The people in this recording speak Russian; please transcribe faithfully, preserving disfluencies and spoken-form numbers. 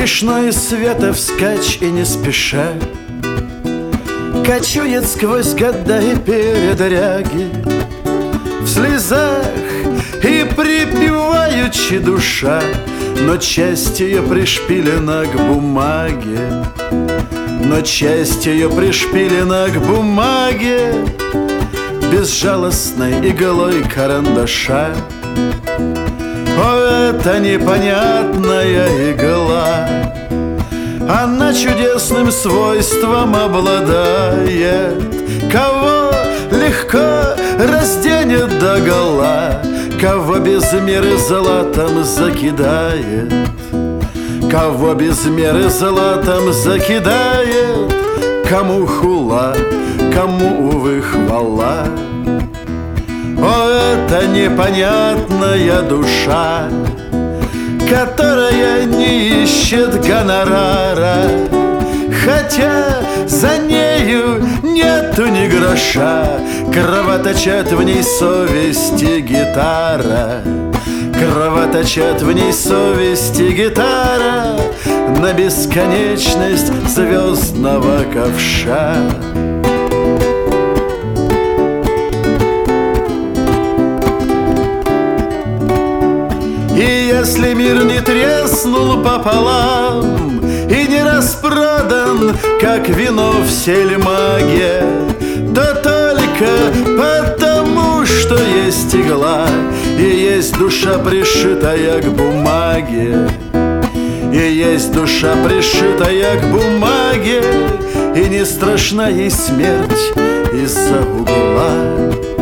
смешной света вскачь и не спеша кочует сквозь года и передряги, в слезах и припеваючи душа, но часть ее пришпилена к бумаге, но часть ее пришпилена к бумаге безжалостной иглой карандаша. О, это непонятная игла, она чудесным свойством обладает, кого легко разденет догола, кого без меры золотом закидает, кого без меры золотом закидает, кому хула, кому, увы, хвала. О, это непонятная душа, которая не ищет гонорара, хотя за нею нету ни гроша. Кровоточат в ней совесть и гитара, кровоточат в ней совесть и гитара на бесконечность звездного ковша. И если мир не треснул пополам и не распродан, как вино в сельмаге, то только потому, что есть игла и есть душа, пришитая к бумаге, и есть душа, пришитая к бумаге, и не страшна ей смерть из-за угла.